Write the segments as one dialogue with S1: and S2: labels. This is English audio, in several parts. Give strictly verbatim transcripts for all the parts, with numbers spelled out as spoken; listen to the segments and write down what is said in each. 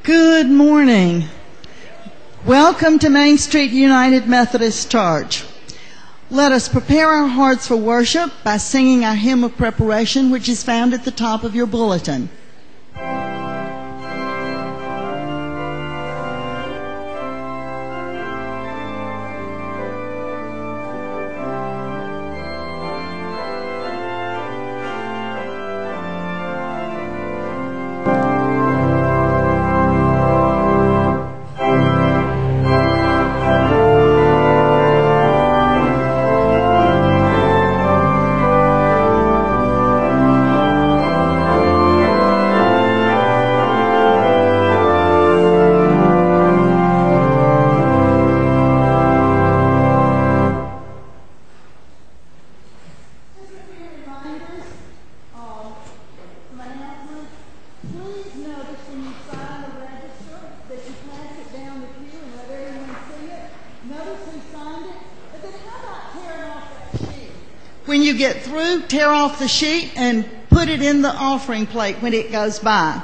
S1: Good morning. Welcome to Main Street United Methodist Church. Let us prepare our hearts for worship by singing our hymn of preparation, which is found at the top of your bulletin. When you get through, tear off the sheet and put it in the offering plate when it goes by.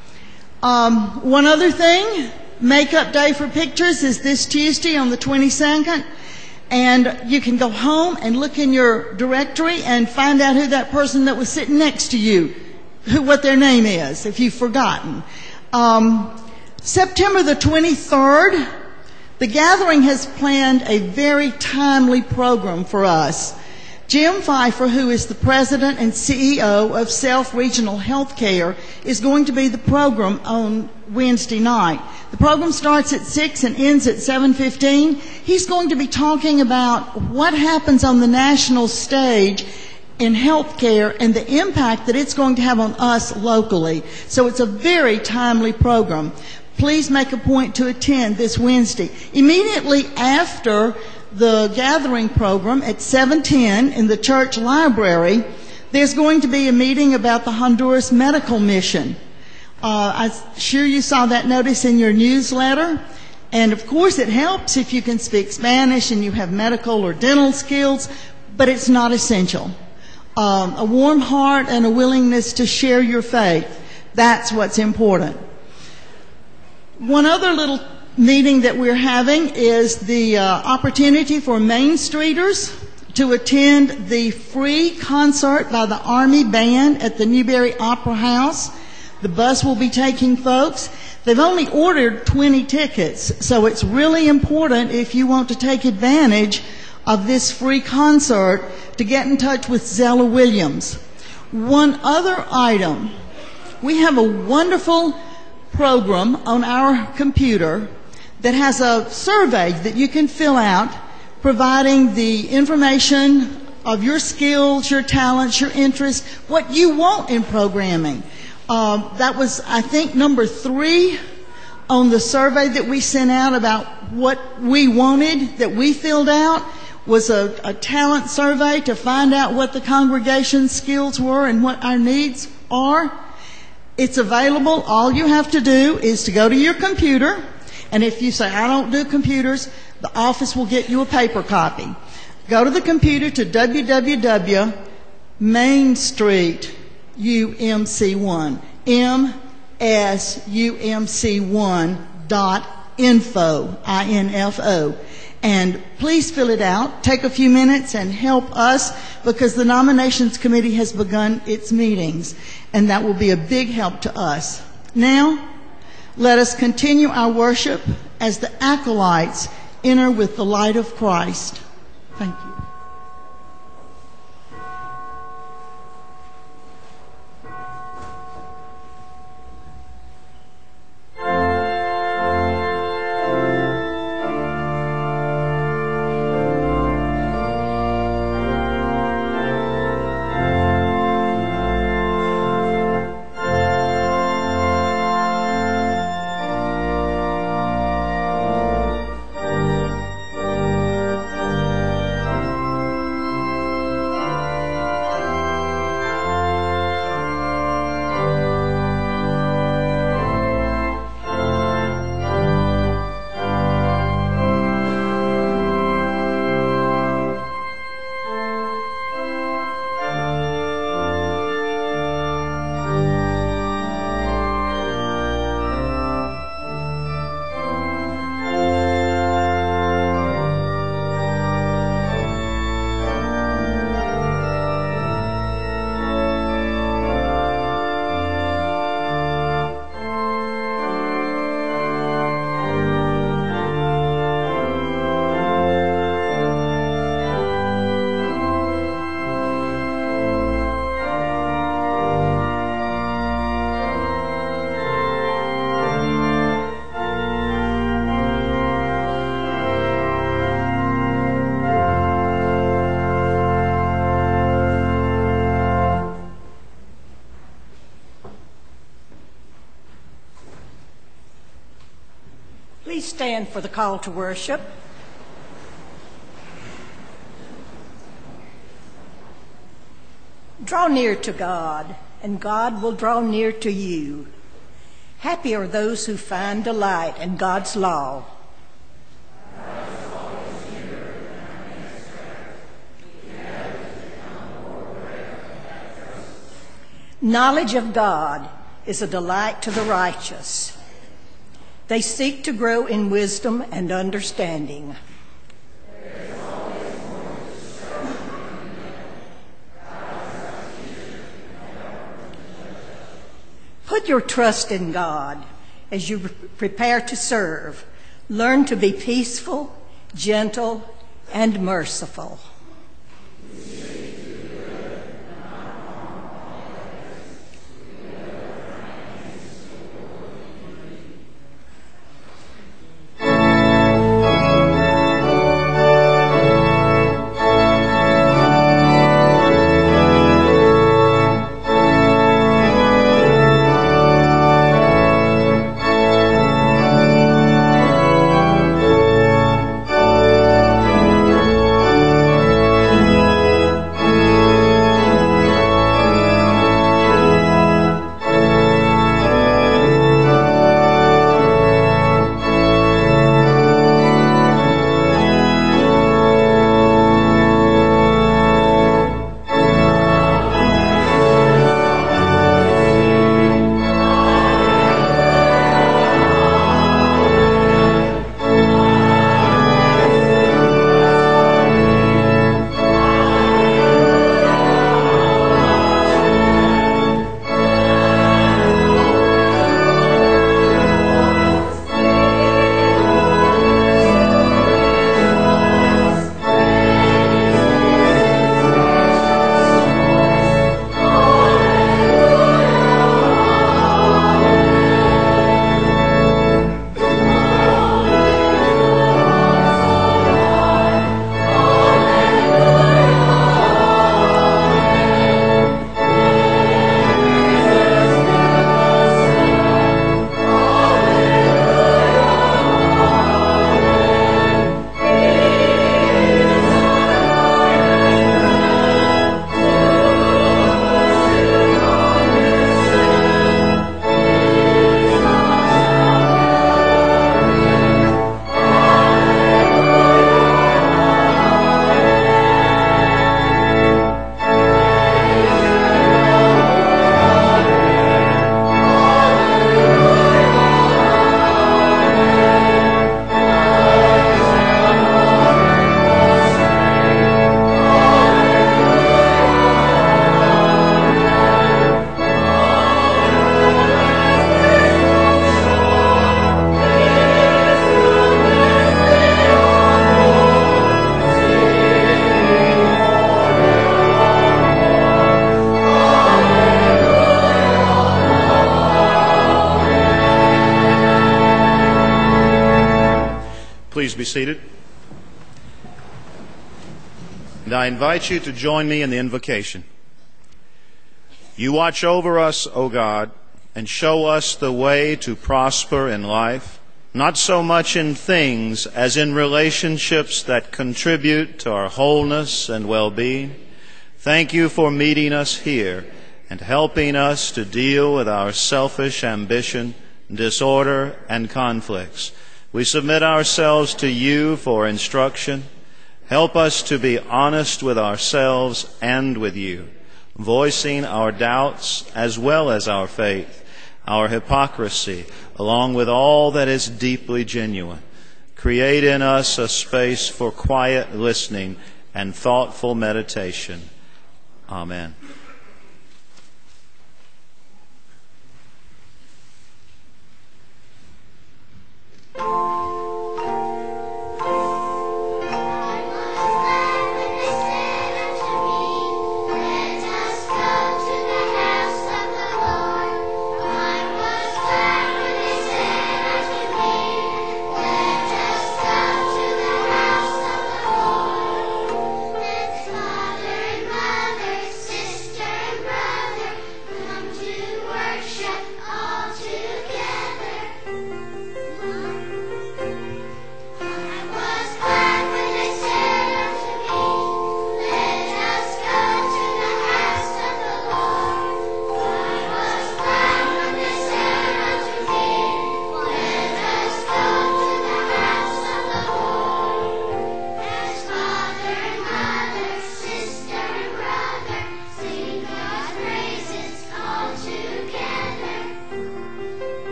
S1: Um, one other thing, makeup day for pictures is this Tuesday on the twenty-second. And you can go home and look in your directory and find out who that person that was sitting next to you, who what their name is, if you've forgotten. Um, September the twenty-third, the gathering has planned a very timely program for us. Jim Pfeiffer, who is the president and C E O of Self Regional Healthcare, is going to be the program on Wednesday night. The program starts at six and ends at seven fifteen. He's going to be talking about what happens on the national stage in healthcare and the impact that it's going to have on us locally. So it's a very timely program. Please make a point to attend this Wednesday. Immediately after the gathering program at seven ten in the church library, there's going to be a meeting about the Honduras Medical Mission. Uh, I'm sure you saw that notice in your newsletter. And of course it helps if you can speak Spanish and you have medical or dental skills, but it's not essential. Um, a warm heart and a willingness to share your faith, that's what's important. One other little meeting that we're having is the uh, opportunity for Main Streeters to attend the free concert by the Army Band at the Newberry Opera House. The bus will be taking folks. They've only ordered twenty tickets, so it's really important if you want to take advantage of this free concert to get in touch with Zella Williams. One other item. We have a wonderful program on our computer that has a survey that you can fill out providing the information of your skills, your talents, your interests, what you want in programming. Um, that was, I think, number three on the survey that we sent out about what we wanted, that we filled out, was a, a talent survey to find out what the congregation's skills were and what our needs are. It's available. All you have to do is to go to your computer, and if you say, I don't do computers, the office will get you a paper copy. Go to the computer to w w w dot main street u m c one, M S U M C one dot info, I N F O. And please fill it out. Take a few minutes and help us, because the nominations committee has begun its meetings, and that will be a big help to us. Now, let us continue our worship as the acolytes enter with the light of Christ. Thank you.
S2: Please stand for the call to worship. Draw near to God, and God will draw near to you. Happy are those who find delight in God's law. Knowledge of God is a delight to the righteous. They seek to grow in wisdom and understanding. Put your trust in God as you prepare to serve. Learn to be peaceful, gentle, and merciful.
S3: Please be seated. And I invite you to join me in the invocation. You watch over us, O God, and show us the way to prosper in life, not so much in things as in relationships that contribute to our wholeness and well-being. Thank you for meeting us here and helping us to deal with our selfish ambition, disorder, and conflicts. We submit ourselves to you for instruction. Help us to be honest with ourselves and with you, voicing our doubts as well as our faith, our hypocrisy, along with all that is deeply genuine. Create in us a space for quiet listening and thoughtful meditation. Amen.
S4: Sister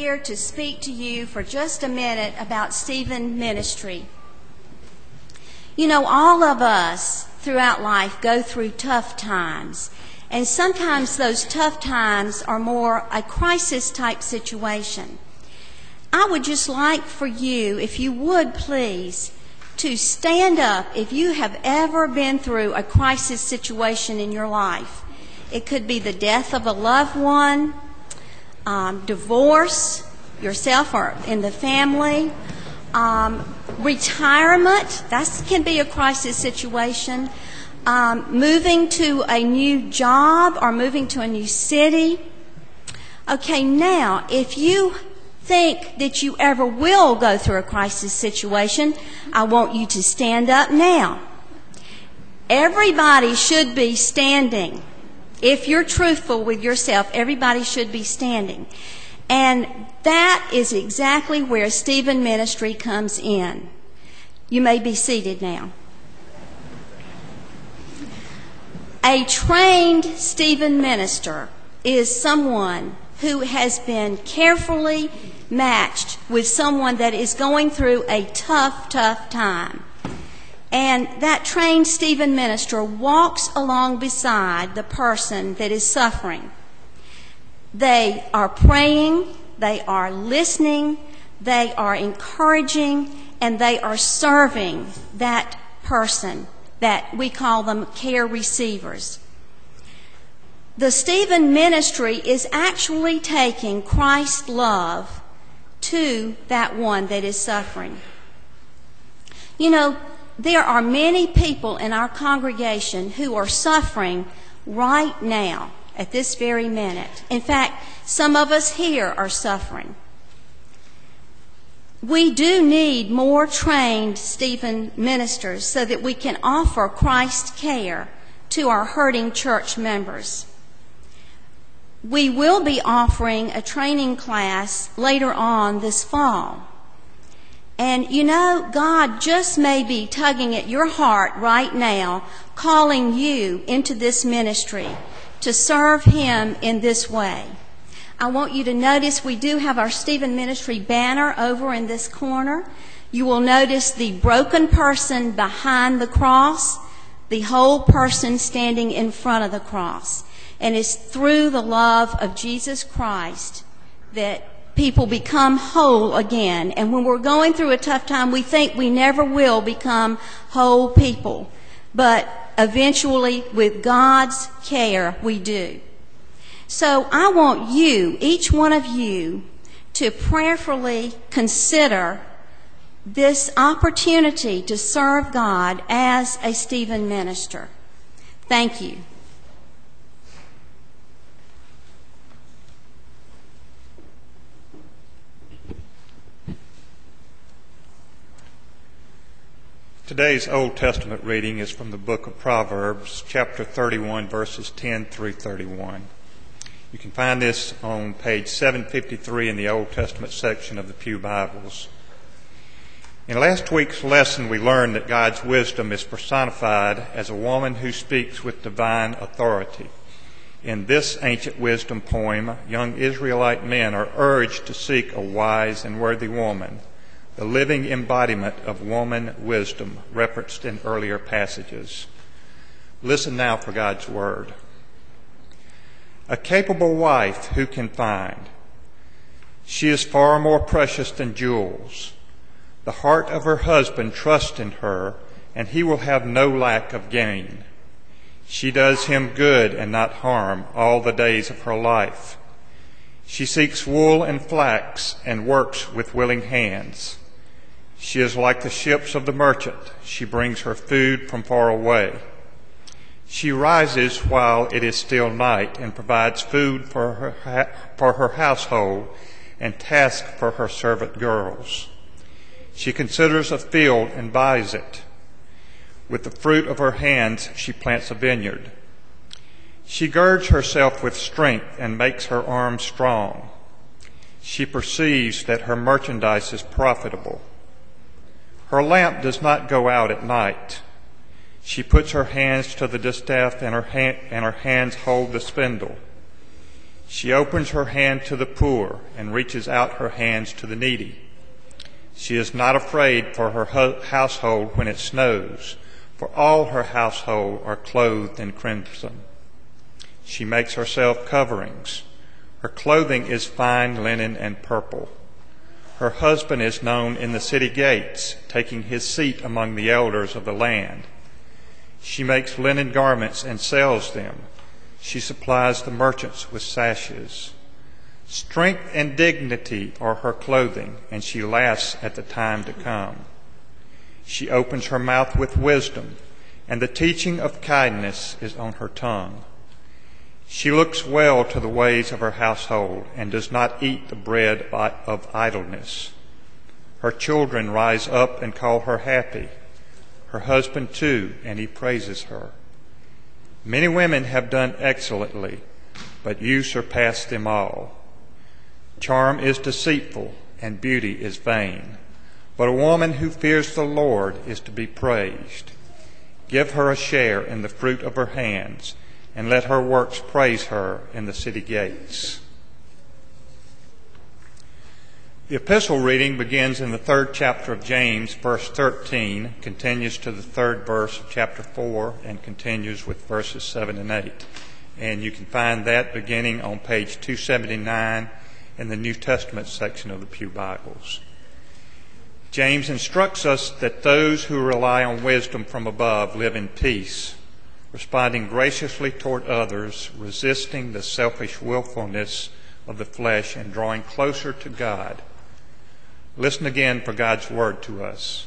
S4: here to speak to you for just a minute about Stephen Ministry. You know, all of us throughout life go through tough times, and sometimes those tough times are more a crisis-type situation. I would just like for you, if you would please, to stand up if you have ever been through a crisis situation in your life. It could be the death of a loved one, um, divorce, yourself or in the family, um, retirement, that can be a crisis situation, um, moving to a new job or moving to a new city. Okay, now, if you think that you ever will go through a crisis situation, I want you to stand up now. Everybody should be standing. If you're truthful with yourself, everybody should be standing. And that is exactly where Stephen Ministry comes in. You may be seated now. A trained Stephen minister is someone who has been carefully matched with someone that is going through a tough, tough time. And that trained Stephen minister walks along beside the person that is suffering. They are praying, they are listening, they are encouraging, and they are serving that person that we call them care receivers. The Stephen Ministry is actually taking Christ's love to that one that is suffering. You know, there are many people in our congregation who are suffering right now, at this very minute. In fact, some of us here are suffering. We do need more trained Stephen ministers so that we can offer Christ's care to our hurting church members. We will be offering a training class later on this fall. And you know, God just may be tugging at your heart right now, calling you into this ministry to serve Him in this way. I want you to notice we do have our Stephen Ministry banner over in this corner. You will notice the broken person behind the cross, the whole person standing in front of the cross. And it's through the love of Jesus Christ that people become whole again. And when we're going through a tough time, we think we never will become whole people. But eventually, with God's care, we do. So I want you, each one of you, to prayerfully consider this opportunity to serve God as a Stephen minister. Thank you.
S5: Today's Old Testament reading is from the book of Proverbs, chapter thirty-one, verses ten through thirty-one. You can find this on page seven fifty-three in the Old Testament section of the Pew Bibles. In last week's lesson, we learned that God's wisdom is personified as a woman who speaks with divine authority. In this ancient wisdom poem, young Israelite men are urged to seek a wise and worthy woman, the living embodiment of woman wisdom referenced in earlier passages. Listen now for God's word. A capable wife who can find? She is far more precious than jewels. The heart of her husband trusts in her, and he will have no lack of gain. She does him good and not harm all the days of her life. She seeks wool and flax and works with willing hands. She is like the ships of the merchant. She brings her food from far away. She rises while it is still night and provides food for her, ha- for her household and task for her servant girls. She considers a field and buys it. With the fruit of her hands she plants a vineyard. She girds herself with strength and makes her arms strong. She perceives that her merchandise is profitable. Her lamp does not go out at night. She puts her hands to the distaff and her, hand, and her hands hold the spindle. She opens her hand to the poor and reaches out her hands to the needy. She is not afraid for her ho- household when it snows, for all her household are clothed in crimson. She makes herself coverings. Her clothing is fine linen and purple. Her husband is known in the city gates, taking his seat among the elders of the land. She makes linen garments and sells them. She supplies the merchants with sashes. Strength and dignity are her clothing, and she laughs at the time to come. She opens her mouth with wisdom, and the teaching of kindness is on her tongue. She looks well to the ways of her household and does not eat the bread of idleness. Her children rise up and call her happy. Her husband too, and he praises her. Many women have done excellently, but you surpass them all. Charm is deceitful, and beauty is vain, but a woman who fears the Lord is to be praised. Give her a share in the fruit of her hands, and let her works praise her in the city gates. The epistle reading begins in the third chapter of James, verse thirteen, continues to the third verse of chapter four, and continues with verses seven and eight. And you can find that beginning on page two seventy-nine in the New Testament section of the Pew Bibles. James instructs us that those who rely on wisdom from above live in peace, responding graciously toward others, resisting the selfish willfulness of the flesh, and drawing closer to God. Listen again for God's word to us.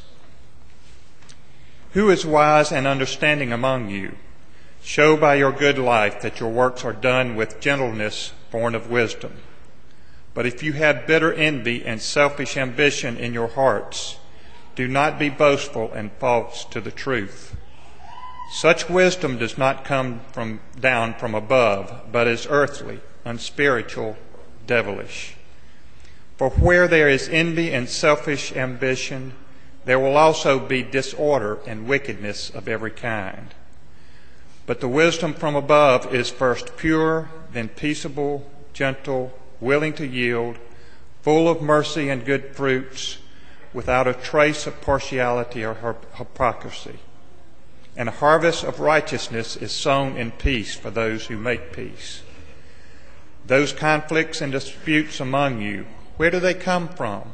S5: Who is wise and understanding among you? Show by your good life that your works are done with gentleness born of wisdom. But if you have bitter envy and selfish ambition in your hearts, do not be boastful and false to the truth. Such wisdom does not come from down from above, but is earthly, unspiritual, devilish. For where there is envy and selfish ambition, there will also be disorder and wickedness of every kind. But the wisdom from above is first pure, then peaceable, gentle, willing to yield, full of mercy and good fruits, without a trace of partiality or hypocrisy. And a harvest of righteousness is sown in peace for those who make peace. Those conflicts and disputes among you, where do they come from?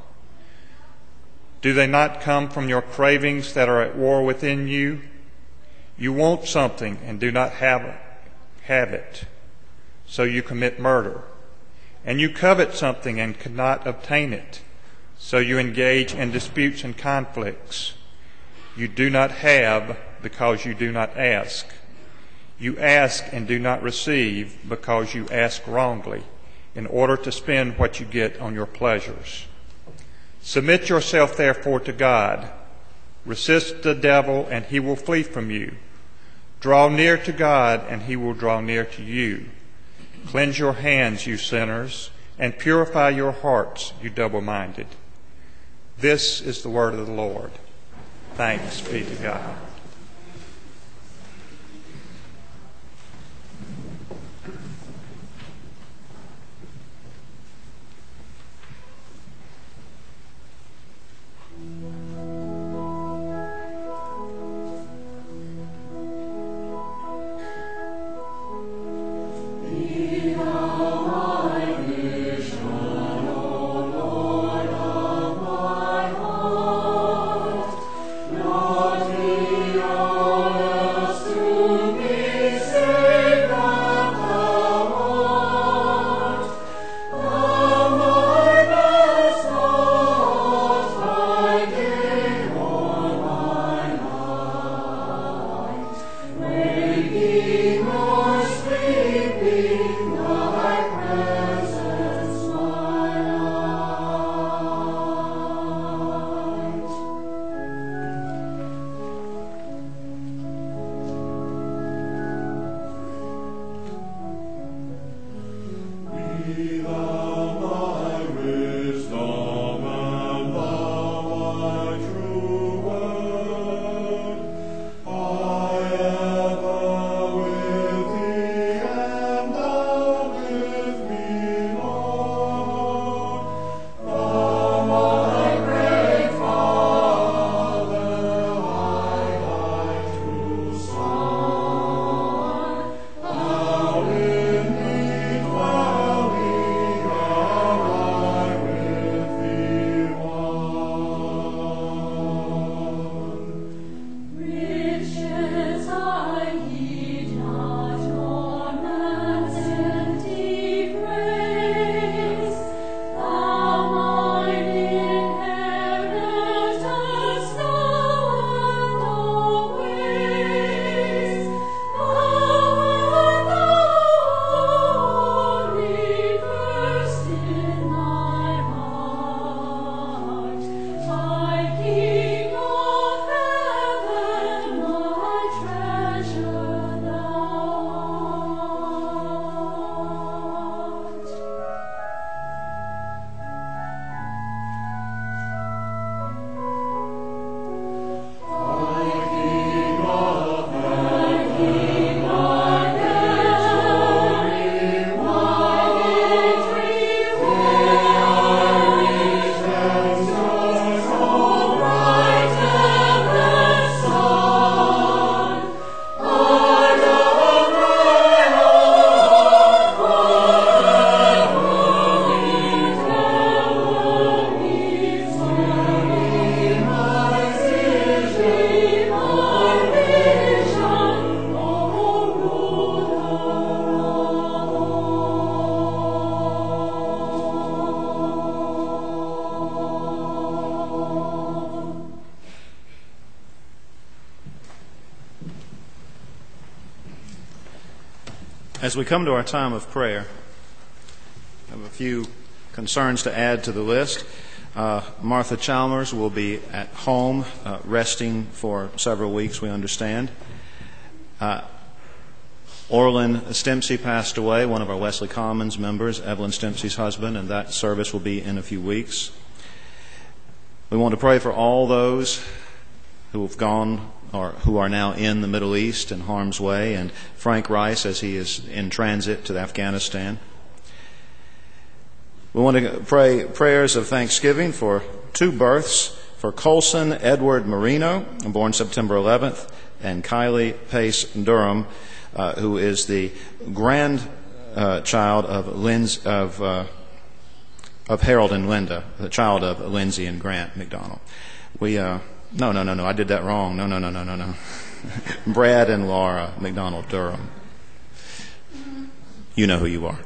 S5: Do they not come from your cravings that are at war within you? You want something and do not have it, have it, so you commit murder. And you covet something and cannot obtain it, so you engage in disputes and conflicts. You do not have because you do not ask. You ask and do not receive because you ask wrongly, in order to spend what you get on your pleasures. Submit yourself therefore to God. Resist the devil and he will flee from you. Draw near to God and he will draw near to you. Cleanse your hands, you sinners, and purify your hearts, you double-minded. This is the word of the Lord. Thanks be to God.
S6: Lord,
S3: As we come to our time of prayer, I have a few concerns to add to the list. Uh, Martha Chalmers will be at home, uh, resting for several weeks, we understand. Uh, Orlin Stempsey passed away, one of our Wesley Commons members, Evelyn Stempsey's husband, and that service will be in a few weeks. We want to pray for all those who have gone or who are now in the Middle East in harm's way, and Frank Rice as he is in transit to Afghanistan. We want to pray prayers of thanksgiving for two births, for Colson Edward Marino, born September eleventh, and Kylie Pace Durham, uh, who is the grandchild uh, of Linz, of uh, of Harold and Linda, the child of Lindsay and Grant McDonald. We uh, no no no no I did that wrong. No no no no no no. Brad and Laura McDonald Durham. You know who you are.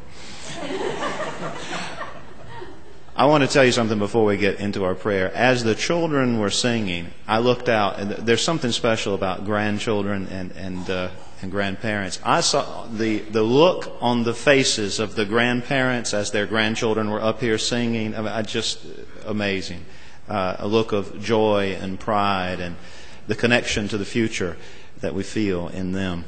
S3: I want to tell you something before we get into our prayer. As the children were singing, I looked out, and there's something special about grandchildren and and, uh, and grandparents. I saw the the look on the faces of the grandparents as their grandchildren were up here singing. I mean, I just amazing, uh, a look of joy and pride and the connection to the future that we feel in them.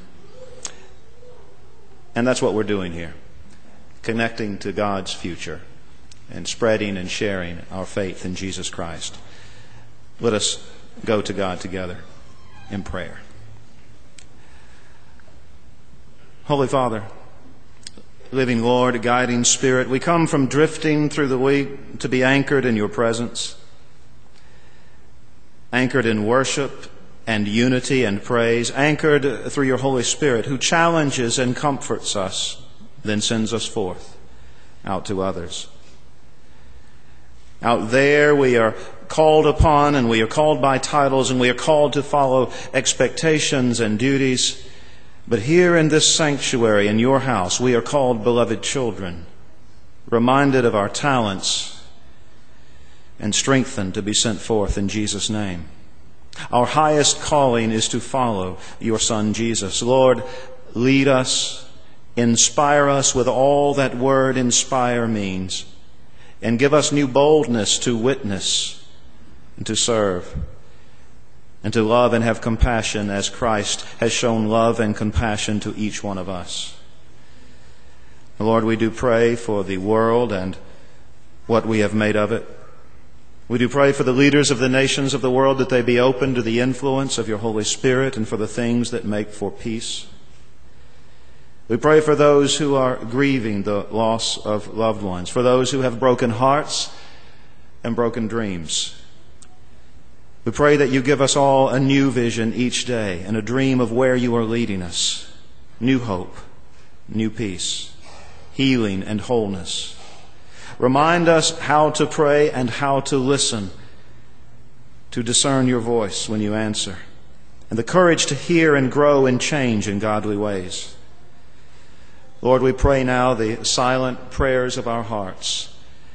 S3: And that's what we're doing here, connecting to God's future and spreading and sharing our faith in Jesus Christ. Let us go to God together in prayer. Holy Father, living Lord, guiding Spirit, we come from drifting through the week to be anchored in your presence, anchored in worship and unity and praise, anchored through your Holy Spirit, who challenges and comforts us, then sends us forth out to others. Out there we are called upon, and we are called by titles, and we are called to follow expectations and duties. But here in this sanctuary, in your house, we are called beloved children, reminded of our talents and strengthened to be sent forth in Jesus' name. Our highest calling is to follow your Son Jesus. Lord, lead us, inspire us with all that word inspire means, and give us new boldness to witness and to serve and to love and have compassion as Christ has shown love and compassion to each one of us. Lord, we do pray for the world and what we have made of it. We do pray for the leaders of the nations of the world, that they be open to the influence of your Holy Spirit and for the things that make for peace. We pray for those who are grieving the loss of loved ones, for those who have broken hearts and broken dreams. We pray that you give us all a new vision each day and a dream of where you are leading us. New hope, new peace, healing and wholeness. Remind us how to pray and how to listen, to discern your voice when you answer, and the courage to hear and grow and change in godly ways. Lord, we pray now the silent prayers of our hearts.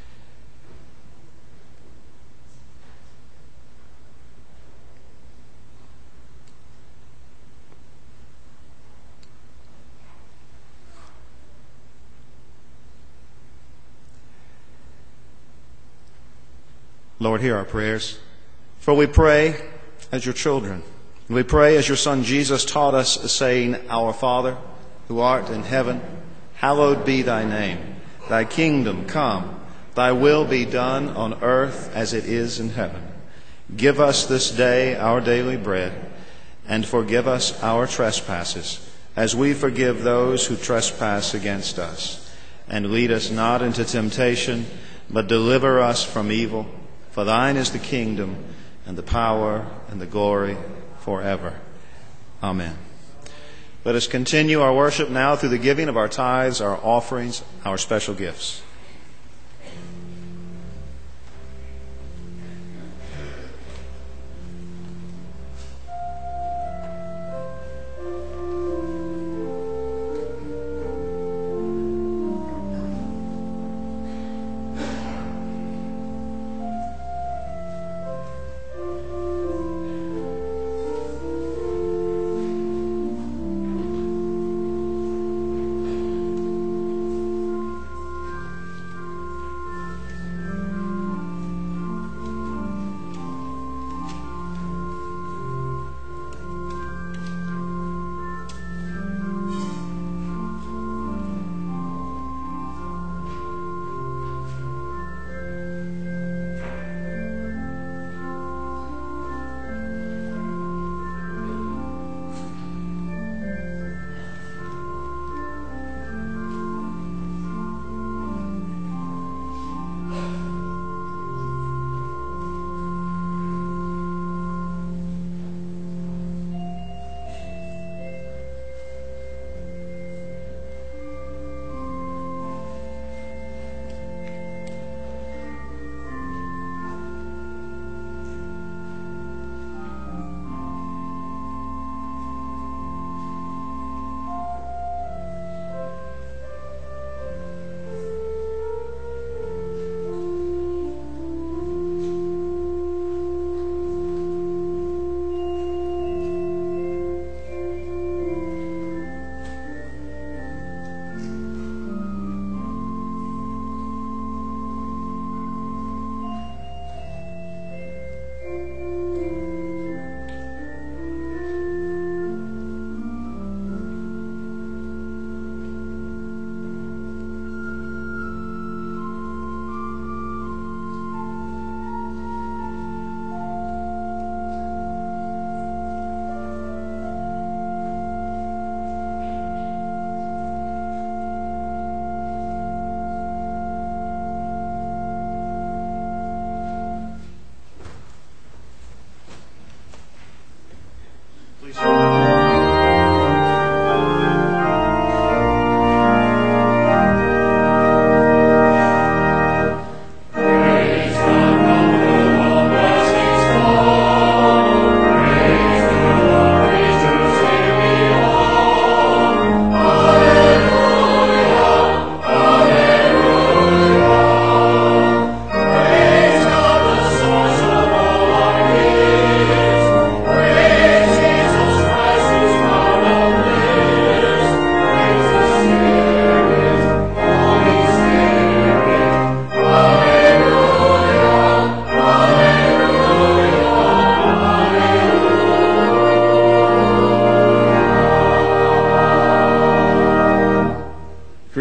S3: Lord, hear our prayers. For we pray as your children. We pray as your Son Jesus taught us, saying, Our Father, who art in heaven, hallowed be thy name. Thy kingdom come, thy will be done on earth as it is in heaven. Give us this day our daily bread, and forgive us our trespasses, as we forgive those who trespass against us. And lead us not into temptation, but deliver us from evil. For thine is the kingdom, and the power, and the glory forever. Amen. Let us continue our worship now through the giving of our tithes, our offerings, our special gifts.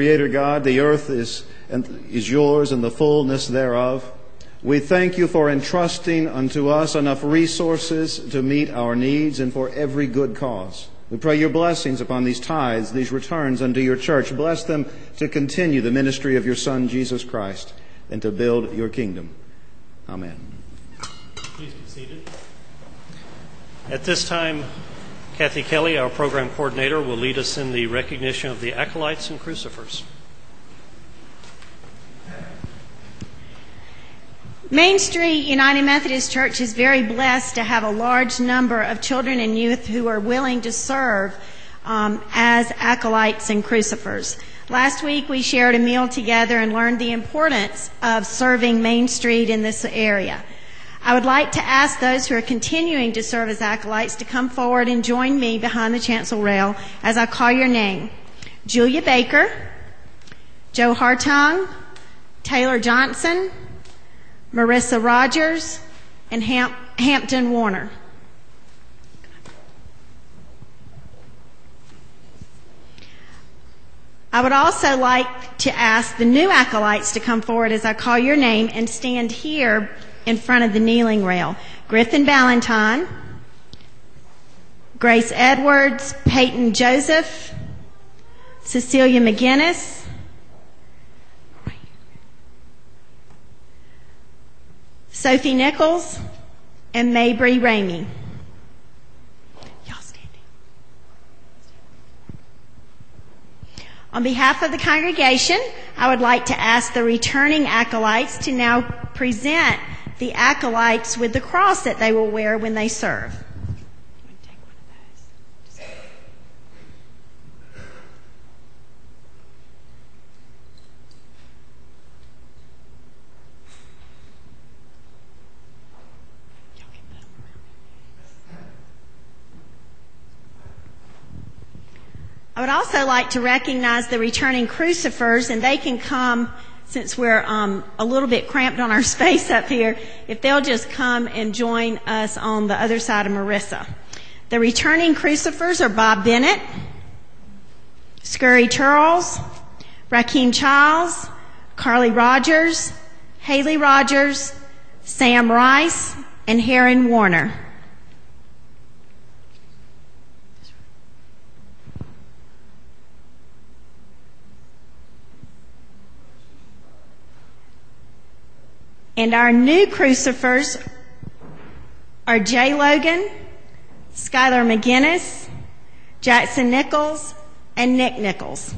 S3: Creator God. The earth is, is yours and the fullness thereof. We thank you for entrusting unto us enough resources to meet our needs and for every good cause. We pray your blessings upon these tithes, these returns unto your church. Bless them to continue the ministry of your Son, Jesus Christ, and to build your kingdom. Amen.
S6: Please be seated. At this time, Kathy Kelly, our program coordinator, will lead us in the recognition of the acolytes and crucifers.
S4: Main Street United Methodist Church is very blessed to have a large number of children and youth who are willing to serve um, as acolytes and crucifers. Last week we shared a meal together and learned the importance of serving Main Street in this area. I would like to ask those who are continuing to serve as acolytes to come forward and join me behind the chancel rail as I call your name. Julia Baker, Joe Hartung, Taylor Johnson, Marissa Rogers, and Ham- Hampton Warner. I would also like to ask the new acolytes to come forward as I call your name and stand here in front of the kneeling rail. Griffin Ballantyne, Grace Edwards, Peyton Joseph, Cecilia McGinnis, Sophie Nichols, and Mabry Ramey. Y'all standing. On behalf of the congregation, I would like to ask the returning acolytes to now present the acolytes with the cross that they will wear when they serve. I would also like to recognize the returning crucifers, and they can come, since we're um, a little bit cramped on our space up here, if they'll just come and join us on the other side of Marissa. The returning crucifers are Bob Bennett, Scurry Charles, Rakeem Childs, Carly Rogers, Haley Rogers, Sam Rice, and Heron Warner. And our new crucifers are Jay Logan, Skylar McGinnis, Jackson Nichols, and Nick Nichols.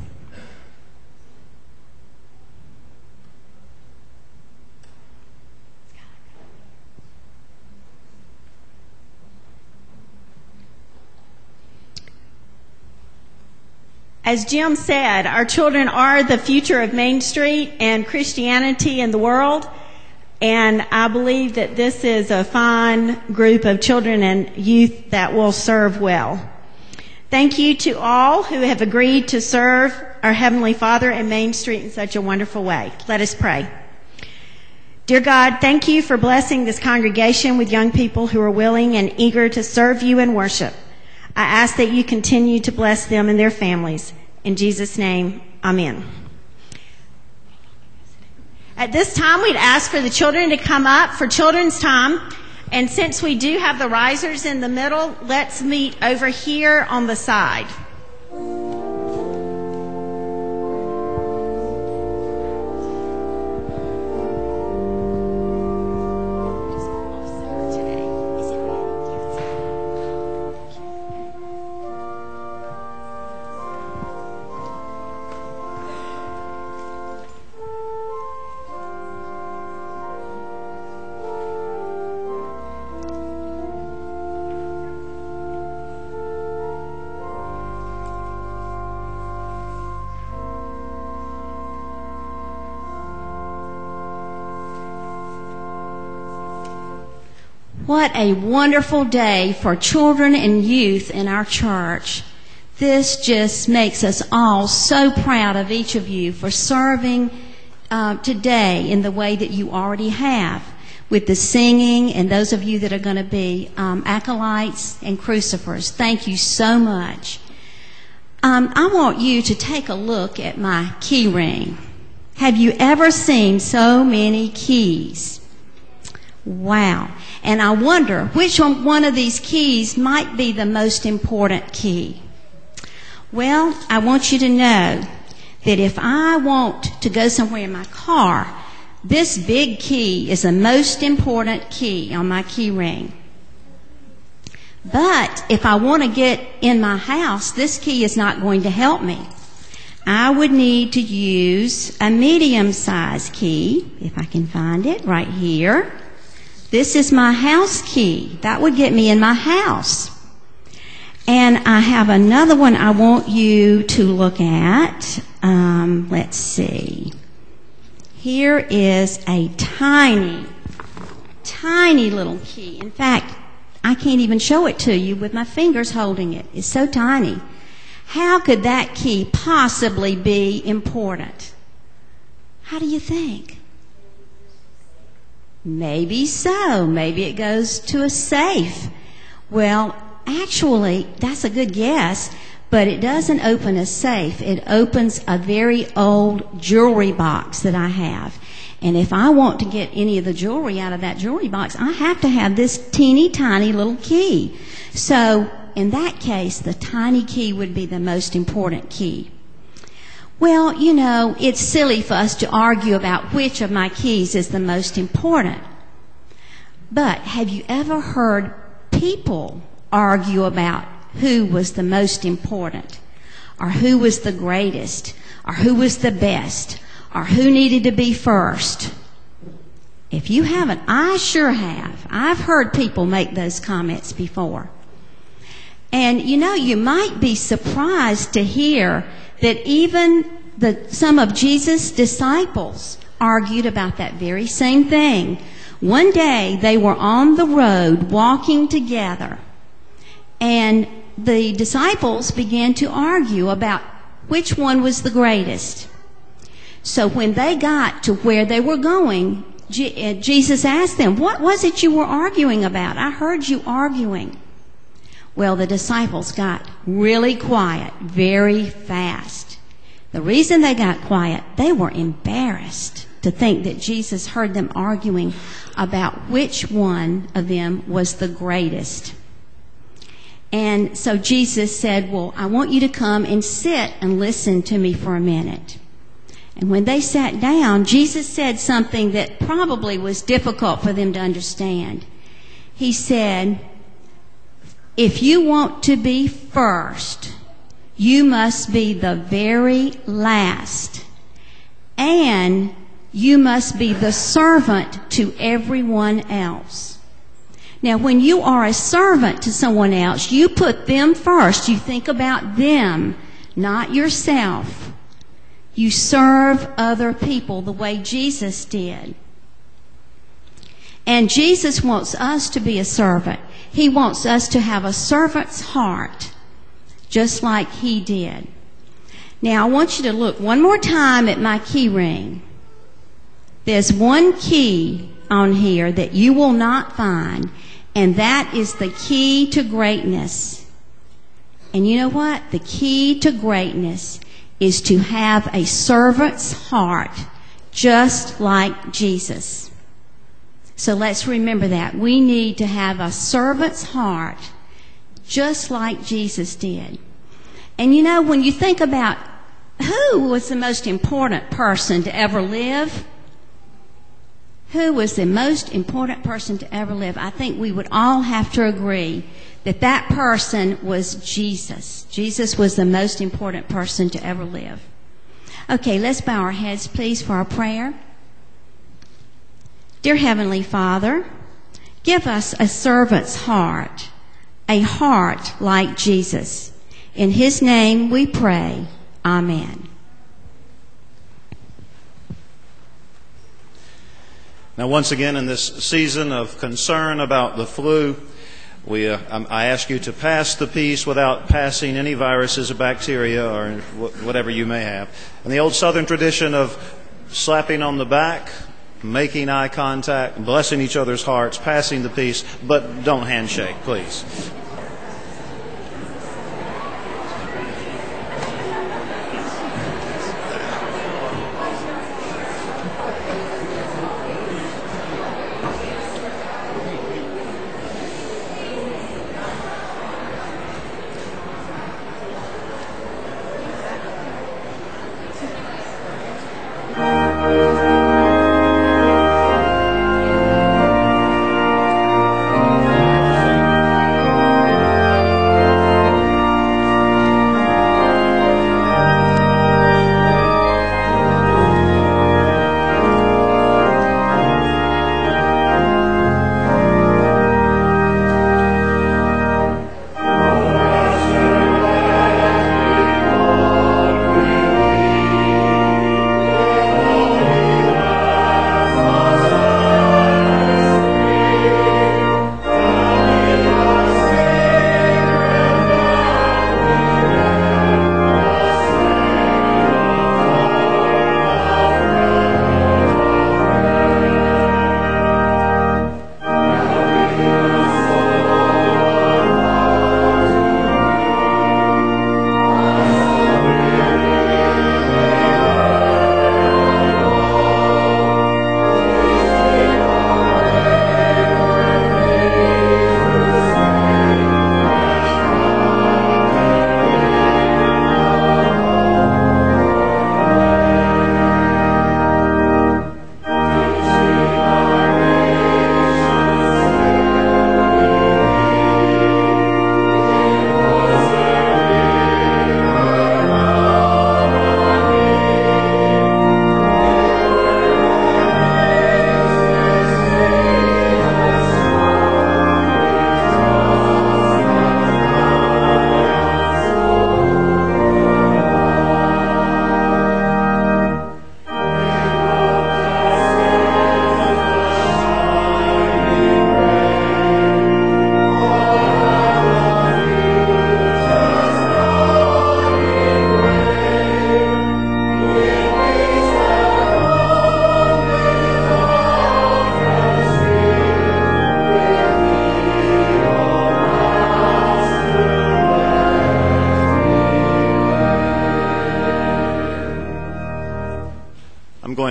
S4: As Jim said, our children are the future of Main Street and Christianity in the world. And I believe that this is a fine group of children and youth that will serve well. Thank you to all who have agreed to serve our Heavenly Father and Main Street in such a wonderful way. Let us pray. Dear God, thank you for blessing this congregation with young people who are willing and eager to serve you and worship. I ask that you continue to bless them and their families. In Jesus' name, amen. At this time, we'd ask for the children to come up for children's time. And since we do have the risers in the middle, let's meet over here on the side. What a wonderful day for children and youth in our church. This just makes us all so proud of each of you for serving uh, today in the way that you already have, with the singing and those of you that are going to be um, acolytes and crucifers. Thank you so much. Um, I want you to take a look at my key ring. Have you ever seen so many keys? Wow. And I wonder which one of these keys might be the most important key. Well, I want you to know that if I want to go somewhere in my car, this big key is the most important key on my key ring. But if I want to get in my house, this key is not going to help me. I would need to use a medium-sized key, if I can find it, right here. This is my house key. That would get me in my house. And I have another one I want you to look at. Um, let's see. Here is a tiny, tiny little key. In fact, I can't even show it to you with my fingers holding it. It's so tiny. How could that key possibly be important? How do you think? Maybe so. Maybe it goes to a safe. Well, actually, that's a good guess, but it doesn't open a safe. It opens a very old jewelry box that I have. And if I want to get any of the jewelry out of that jewelry box, I have to have this teeny tiny little key. So in that case, the tiny key would be the most important key. Well, you know, it's silly for us to argue about which of my keys is the most important. But have you ever heard people argue about who was the most important, or who was the greatest, or who was the best, or who needed to be first? If you haven't, I sure have. I've heard people make those comments before. And you know, you might be surprised to hear that even the, some of Jesus' disciples argued about that very same thing. One day they were on the road walking together, and the disciples began to argue about which one was the greatest. So when they got to where they were going, Je- Jesus asked them, "What was it you were arguing about? I heard you arguing." Well, the disciples got really quiet very fast. The reason they got quiet, they were embarrassed to think that Jesus heard them arguing about which one of them was the greatest. And so Jesus said, "Well, I want you to come and sit and listen to me for a minute." And when they sat down, Jesus said something that probably was difficult for them to understand. He said, "If you want to be first, you must be the very last, and you must be the servant to everyone else." Now, when you are a servant to someone else, you put them first. You think about them, not yourself. You serve other people the way Jesus did. And Jesus wants us to be a servant. He wants us to have a servant's heart, just like he did. Now, I want you to look one more time at my key ring. There's one key on here that you will not find, and that is the key to greatness. And you know what? The key to greatness is to have a servant's heart, just like Jesus. So let's remember that. We need to have a servant's heart, just like Jesus did. And you know, when you think about who was the most important person to ever live, who was the most important person to ever live, I think we would all have to agree that that person was Jesus. Jesus was the most important person to ever live. Okay, let's bow our heads, please, for our prayer. Dear Heavenly Father, give us a servant's heart, a heart like Jesus. In his name we pray. Amen.
S3: Now, once again, in this season of concern about the flu, we, uh, I ask you to pass the peace without passing any viruses or bacteria or whatever you may have. In the old Southern tradition of slapping on the back, making eye contact, blessing each other's hearts, passing the peace, but don't handshake, please.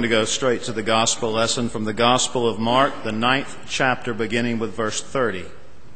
S3: to go straight to the gospel lesson from the Gospel of Mark, the ninth chapter, beginning with verse thirty.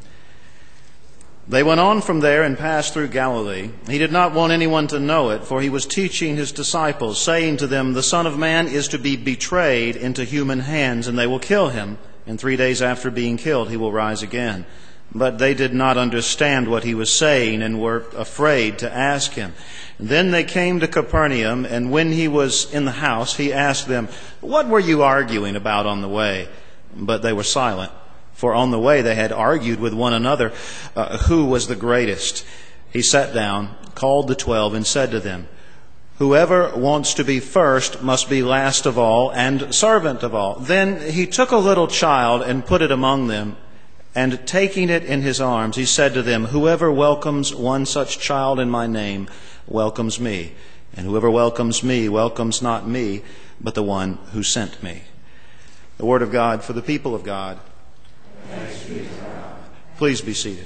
S3: They went on from there and passed through Galilee. He did not want anyone to know it, for he was teaching his disciples, saying to them, "The Son of Man is to be betrayed into human hands, and they will kill him. And three days after being killed, he will rise again." But they did not understand what he was saying and were afraid to ask him. Then they came to Capernaum, and when he was in the house, he asked them, "What were you arguing about on the way?" But they were silent, for on the way they had argued with one another uh, who was the greatest. He sat down, called the twelve, and said to them, "Whoever wants to be first must be last of all and servant of all." Then he took a little child and put it among them, and taking it in his arms, he said to them, "Whoever welcomes one such child in my name welcomes me, and whoever welcomes me welcomes not me, but the one who sent me." The word of God for the people of God. Thanks be to God. Please be seated.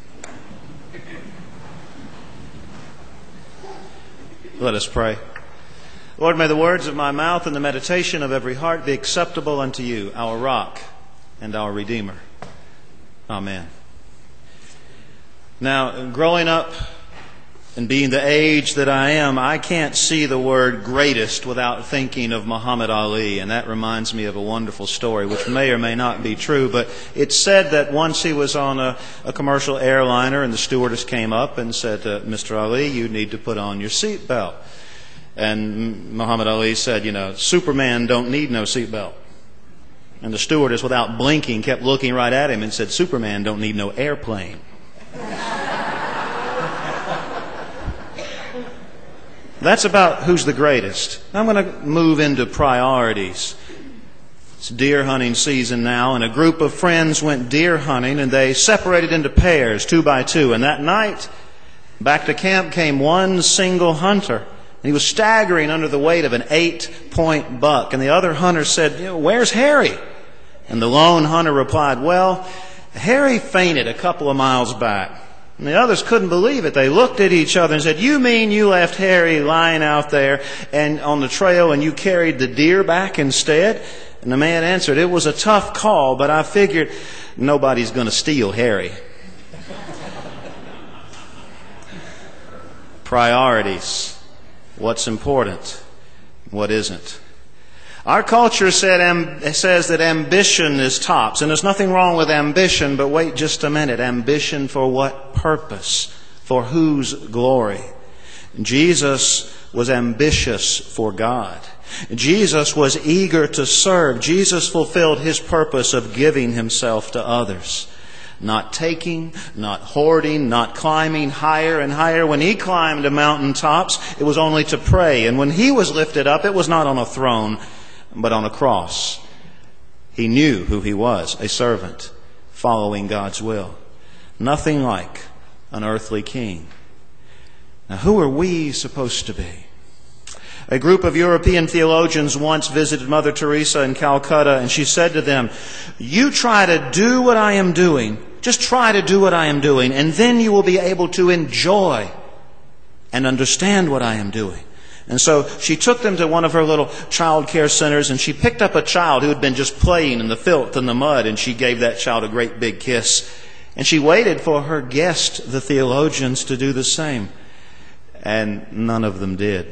S3: Let us pray. Lord, may the words of my mouth and the meditation of every heart be acceptable unto you, our rock and our Redeemer. Amen. Now, growing up and being the age that I am, I can't see the word greatest without thinking of Muhammad Ali. And that reminds me of a wonderful story, which may or may not be true. But it's said that once he was on a, a commercial airliner, and the stewardess came up and said, uh, "Mister Ali, you need to put on your seatbelt." And Muhammad Ali said, "You know, Superman don't need no seatbelt." And the stewardess, without blinking, kept looking right at him and said, "Superman don't need no airplane." That's about who's the greatest. I'm going to move into priorities. It's deer hunting season now, and a group of friends went deer hunting, and they separated into pairs, two by two. And that night, back to camp came one single hunter. And he was staggering under the weight of an eight-point buck. And the other hunter said, "You know, where's Harry?" And the lone hunter replied, "Well, Harry fainted a couple of miles back." And the others couldn't believe it. They looked at each other and said, "You mean you left Harry lying out there and on the trail and you carried the deer back instead?" And the man answered, "It was a tough call, but I figured nobody's going to steal Harry." Priorities. What's important? What isn't? Our culture said, um, says that ambition is tops. And there's nothing wrong with ambition, but wait just a minute. Ambition for what purpose? For whose glory? Jesus was ambitious for God. Jesus was eager to serve. Jesus fulfilled his purpose of giving himself to others. Not taking, not hoarding, not climbing higher and higher. When he climbed the mountaintops, it was only to pray. And when he was lifted up, it was not on a throne, but on a cross. He knew who he was, a servant, following God's will. Nothing like an earthly king. Now, who are we supposed to be? A group of European theologians once visited Mother Teresa in Calcutta, and she said to them, "You try to do what I am doing. Just try to do what I am doing, and then you will be able to enjoy and understand what I am doing." And so she took them to one of her little child care centers, and she picked up a child who had been just playing in the filth and the mud, and she gave that child a great big kiss. And she waited for her guest, the theologians, to do the same. And none of them did.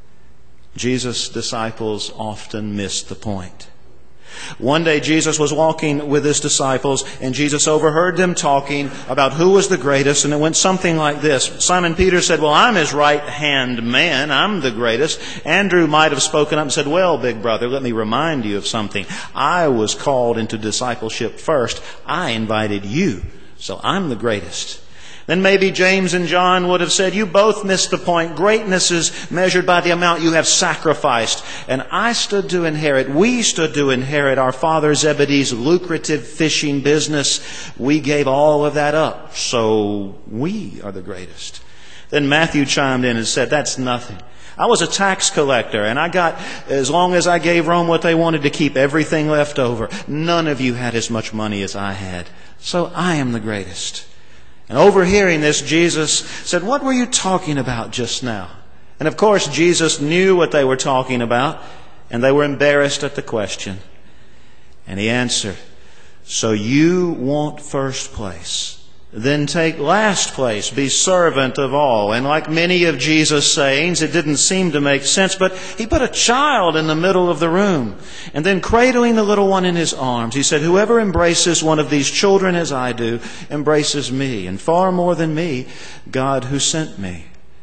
S3: Jesus' disciples often missed the point. One day Jesus was walking with his disciples, and Jesus overheard them talking about who was the greatest, and it went something like this. Simon Peter said, "Well, I'm his right-hand man. I'm the greatest." Andrew might have spoken up and said, "Well, big brother, let me remind you of something. I was called into discipleship first. I invited you, so I'm the greatest." Then maybe James and John would have said, "You both missed the point. Greatness is measured by the amount you have sacrificed. And I stood to inherit, we stood to inherit our father Zebedee's lucrative fishing business. We gave all of that up, so we are the greatest." Then Matthew chimed in and said, "That's nothing. I was a tax collector, and I got, as long as I gave Rome what they wanted to keep, everything left over. None of you had as much money as I had, so I am the greatest." And overhearing this, Jesus said, "What were you talking about just now?" And of course, Jesus knew what they were talking about. And they were embarrassed at the question. And he answered, "So you want first place? Then take last place, be servant of all." And like many of Jesus' sayings, it didn't seem to make sense, but he put a child in the middle of the room. And then cradling the little one in his arms, he said, "Whoever embraces one of these children as I do, embraces me, and far more than me, God who sent me."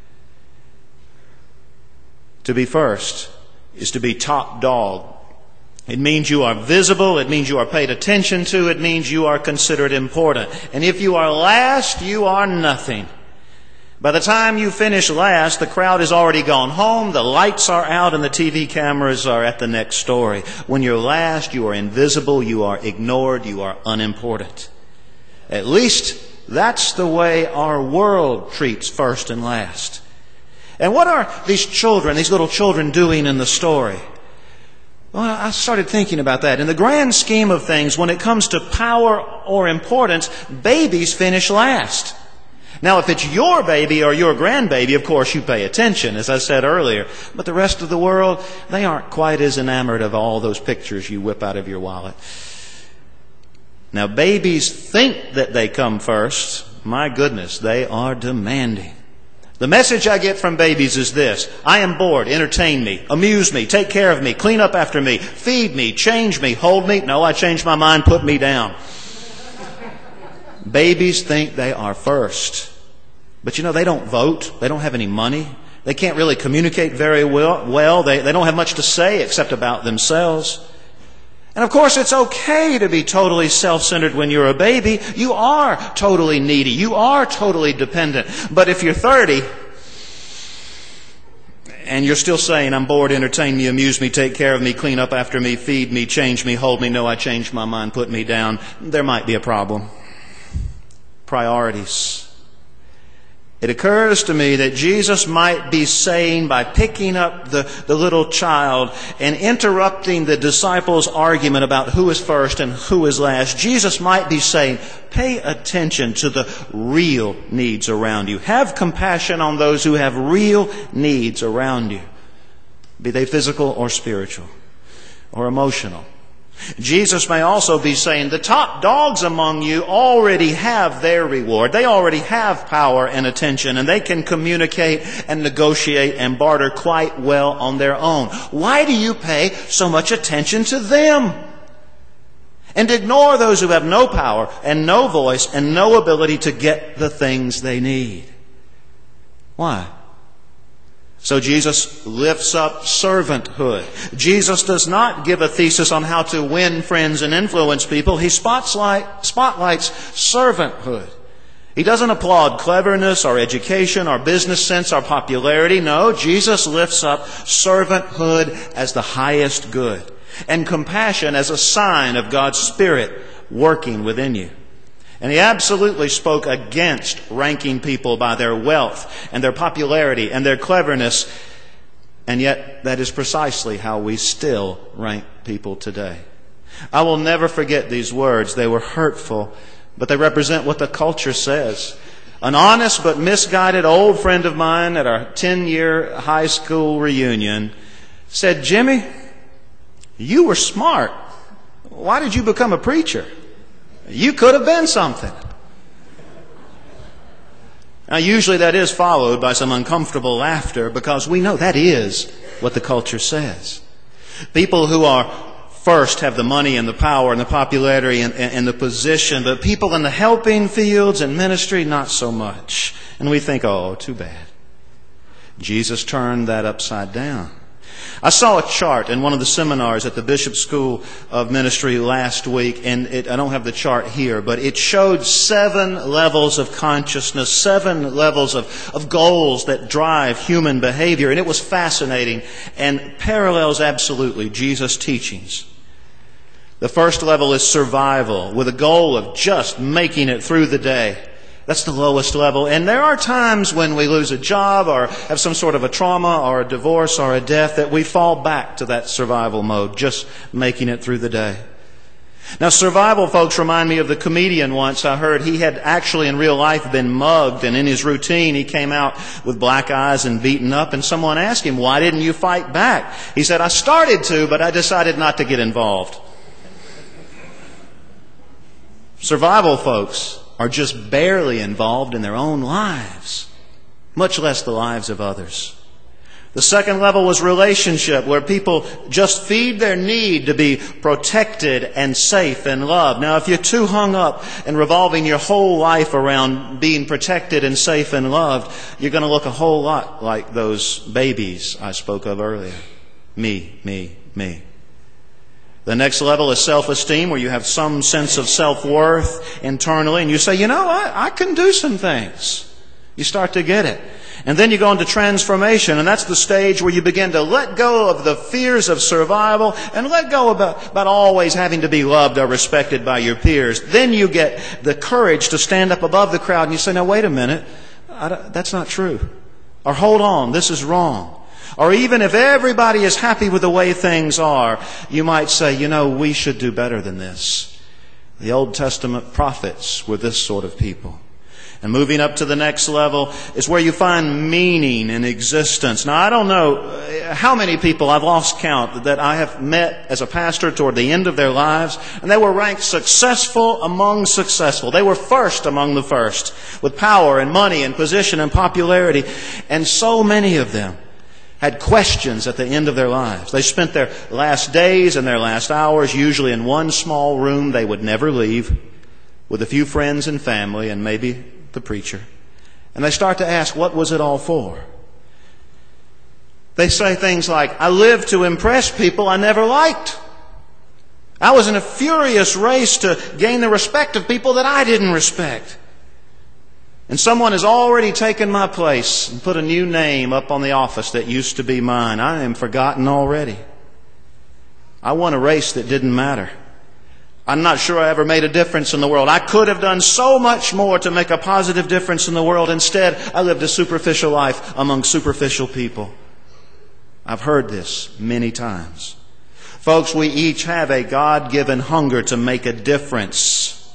S3: To be first is to be top dog. It means you are visible. It means you are paid attention to. It means you are considered important. And if you are last, you are nothing. By the time you finish last, the crowd has already gone home, the lights are out, and the T V cameras are at the next story. When you're last, you are invisible, you are ignored, you are unimportant. At least that's the way our world treats first and last. And what are these children, these little children doing in the story? Well, I started thinking about that. In the grand scheme of things, when it comes to power or importance, babies finish last. Now, if it's your baby or your grandbaby, of course, you pay attention, as I said earlier. But the rest of the world, they aren't quite as enamored of all those pictures you whip out of your wallet. Now, babies think that they come first. My goodness, they are demanding. The message I get from babies is this: I am bored, entertain me, amuse me, take care of me, clean up after me, feed me, change me, hold me. No, I changed my mind, put me down. Babies think they are first. But you know, they don't vote. They don't have any money. They can't really communicate very well. well. They, they don't have much to say except about themselves. And of course, it's okay to be totally self-centered when you're a baby. You are totally needy. You are totally dependent. But if you're thirty and you're still saying, "I'm bored, entertain me, amuse me, take care of me, clean up after me, feed me, change me, hold me, no, I changed my mind, put me down," there might be a problem. Priorities. It occurs to me that Jesus might be saying, by picking up the, the little child and interrupting the disciples' argument about who is first and who is last, Jesus might be saying, pay attention to the real needs around you. Have compassion on those who have real needs around you, be they physical or spiritual or emotional. Jesus may also be saying the top dogs among you already have their reward. They already have power and attention, and they can communicate and negotiate and barter quite well on their own. Why do you pay so much attention to them? And ignore those who have no power and no voice and no ability to get the things they need. Why? So Jesus lifts up servanthood. Jesus does not give a thesis on how to win friends and influence people. He spotlight, spotlights servanthood. He doesn't applaud cleverness or education or business sense or popularity. No, Jesus lifts up servanthood as the highest good, and compassion as a sign of God's Spirit working within you. And he absolutely spoke against ranking people by their wealth and their popularity and their cleverness. And yet, that is precisely how we still rank people today. I will never forget these words. They were hurtful, but they represent what the culture says. An honest but misguided old friend of mine at our ten-year high school reunion said, "Jimmy, you were smart. Why did you become a preacher? You could have been something." Now, usually that is followed by some uncomfortable laughter, because we know that is what the culture says. People who are first have the money and the power and the popularity and, and, and the position, but people in the helping fields and ministry, not so much. And we think, oh, too bad. Jesus turned that upside down. I saw a chart in one of the seminars at the Bishop School of Ministry last week, and it, I don't have the chart here, but it showed seven levels of consciousness, seven levels of, of goals that drive human behavior, and it was fascinating and parallels absolutely Jesus' teachings. The first level is survival, with a goal of just making it through the day. That's the lowest level. And there are times when we lose a job or have some sort of a trauma or a divorce or a death that we fall back to that survival mode, just making it through the day. Now, survival folks remind me of the comedian once I heard. He had actually in real life been mugged, and in his routine he came out with black eyes and beaten up, and someone asked him, "Why didn't you fight back?" He said, "I started to, but I decided not to get involved." Survival folks are just barely involved in their own lives, much less the lives of others. The second level was relationship, where people just feed their need to be protected and safe and loved. Now, if you're too hung up in revolving your whole life around being protected and safe and loved, you're going to look a whole lot like those babies I spoke of earlier. Me, me, me. The next level is self-esteem, where you have some sense of self-worth internally, and you say, you know, I, I can do some things. You start to get it. And then you go into transformation, and that's the stage where you begin to let go of the fears of survival and let go about, about always having to be loved or respected by your peers. Then you get the courage to stand up above the crowd and you say, now wait a minute, I don't, that's not true. Or hold on, this is wrong. Or even if everybody is happy with the way things are, you might say, you know, we should do better than this. The Old Testament prophets were this sort of people. And moving up to the next level is where you find meaning in existence. Now, I don't know how many people, I've lost count, that I have met as a pastor toward the end of their lives, and they were ranked successful among successful. They were first among the first, with power and money and position and popularity. And so many of them had questions at the end of their lives. They spent their last days and their last hours usually in one small room they would never leave, with a few friends and family and maybe the preacher. And they start to ask, what was it all for? They say things like, I lived to impress people I never liked. I was in a furious race to gain the respect of people that I didn't respect. And someone has already taken my place and put a new name up on the office that used to be mine. I am forgotten already. I won a race that didn't matter. I'm not sure I ever made a difference in the world. I could have done so much more to make a positive difference in the world. Instead, I lived a superficial life among superficial people. I've heard this many times. Folks, we each have a God-given hunger to make a difference.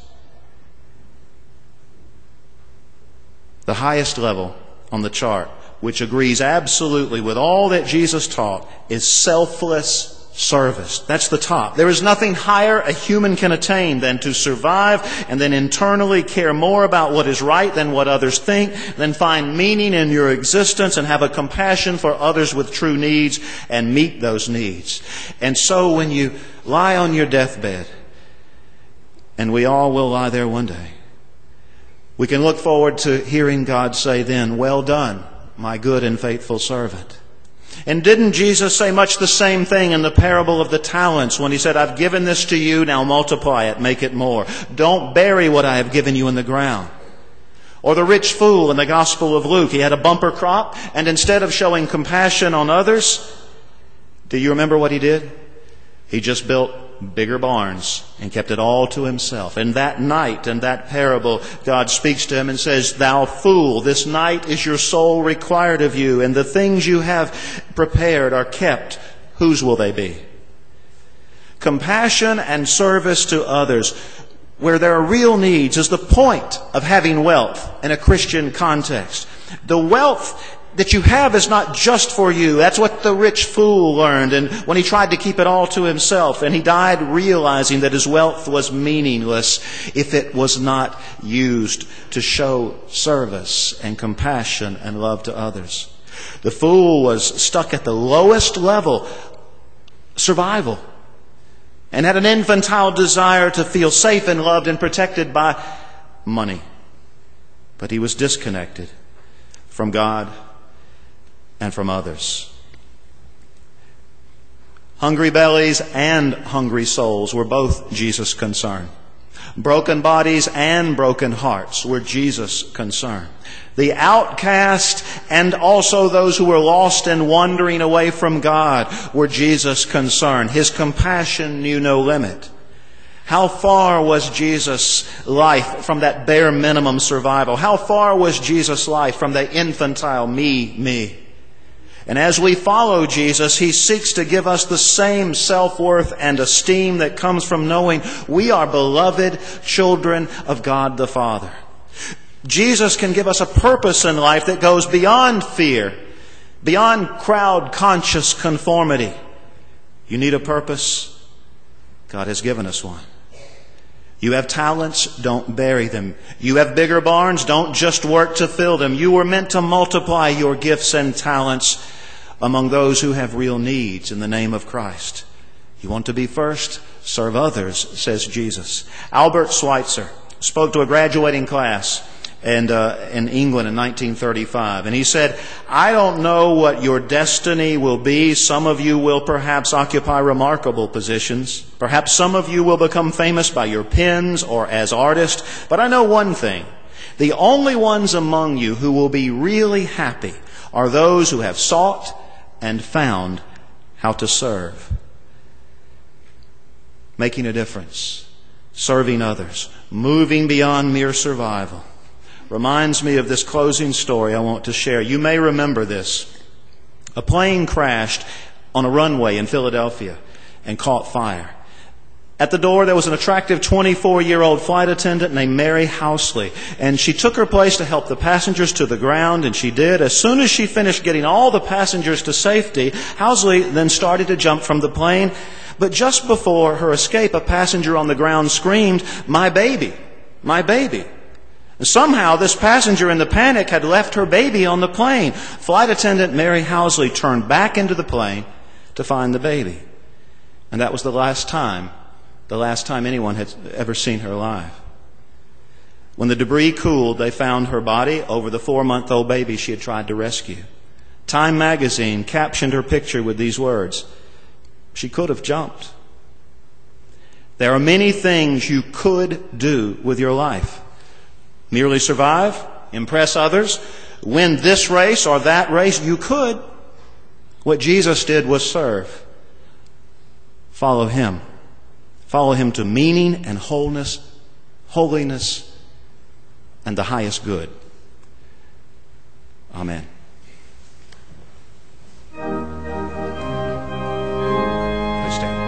S3: The highest level on the chart, which agrees absolutely with all that Jesus taught, is selfless service. That's the top. There is nothing higher a human can attain than to survive and then internally care more about what is right than what others think, then find meaning in your existence and have a compassion for others with true needs and meet those needs. And so when you lie on your deathbed, and we all will lie there one day, we can look forward to hearing God say then, well done, my good and faithful servant. And didn't Jesus say much the same thing in the parable of the talents when he said, I've given this to you, now multiply it, make it more. Don't bury what I have given you in the ground. Or the rich fool in the Gospel of Luke, he had a bumper crop, and instead of showing compassion on others, do you remember what he did? He just built bigger barns and kept it all to himself. And that night, in that parable, God speaks to him and says, thou fool, this night is your soul required of you, and the things you have prepared are kept. Whose will they be? Compassion and service to others, where there are real needs, is the point of having wealth in a Christian context. The wealth that you have is not just for you. That's what the rich fool learned, and when he tried to keep it all to himself, and he died realizing that his wealth was meaningless if it was not used to show service and compassion and love to others. The fool was stuck at the lowest level, survival, and had an infantile desire to feel safe and loved and protected by money. But he was disconnected from God and from others. Hungry bellies and hungry souls were both Jesus' concern. Broken bodies and broken hearts were Jesus' concern. The outcast and also those who were lost and wandering away from God were Jesus' concern. His compassion knew no limit. How far was Jesus' life from that bare minimum survival? How far was Jesus' life from the infantile me, me? And as we follow Jesus, He seeks to give us the same self-worth and esteem that comes from knowing we are beloved children of God the Father. Jesus can give us a purpose in life that goes beyond fear, beyond crowd-conscious conformity. You need a purpose? God has given us one. You have talents, don't bury them. You have bigger barns, don't just work to fill them. You were meant to multiply your gifts and talents among those who have real needs in the name of Christ. You want to be first? Serve others, says Jesus. Albert Schweitzer spoke to a graduating class and uh, in England in nineteen thirty-five. And he said, I don't know what your destiny will be. Some of you will perhaps occupy remarkable positions. Perhaps some of you will become famous by your pens or as artists. But I know one thing. The only ones among you who will be really happy are those who have sought and found how to serve. Making a difference. Serving others. Moving beyond mere survival. Reminds me of this closing story I want to share. You may remember this. A plane crashed on a runway in Philadelphia and caught fire. At the door, there was an attractive twenty-four-year-old flight attendant named Mary Housley. And she took her place to help the passengers to the ground, and she did. As soon as she finished getting all the passengers to safety, Housley then started to jump from the plane. But just before her escape, a passenger on the ground screamed, "My baby! My baby!" Somehow, this passenger in the panic had left her baby on the plane. Flight attendant Mary Housley turned back into the plane to find the baby. And that was the last time, the last time anyone had ever seen her alive. When the debris cooled, they found her body over the four-month-old baby she had tried to rescue. Time magazine captioned her picture with these words, "She could have jumped." There are many things you could do with your life. Merely survive, impress others, win this race or that race. You could. What Jesus did was serve. Follow Him. Follow Him to meaning and wholeness, holiness, and the highest good. Amen. Please stand.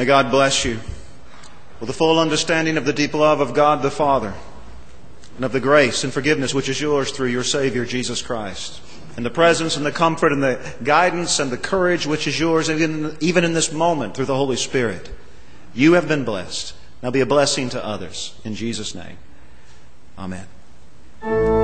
S3: God bless you with a full understanding of the deep love of God the Father and of the grace and forgiveness which is yours through your Savior, Jesus Christ, and the presence and the comfort and the guidance and the courage which is yours even, even in this moment through the Holy Spirit. You have been blessed. Now be a blessing to others. In Jesus' name, amen.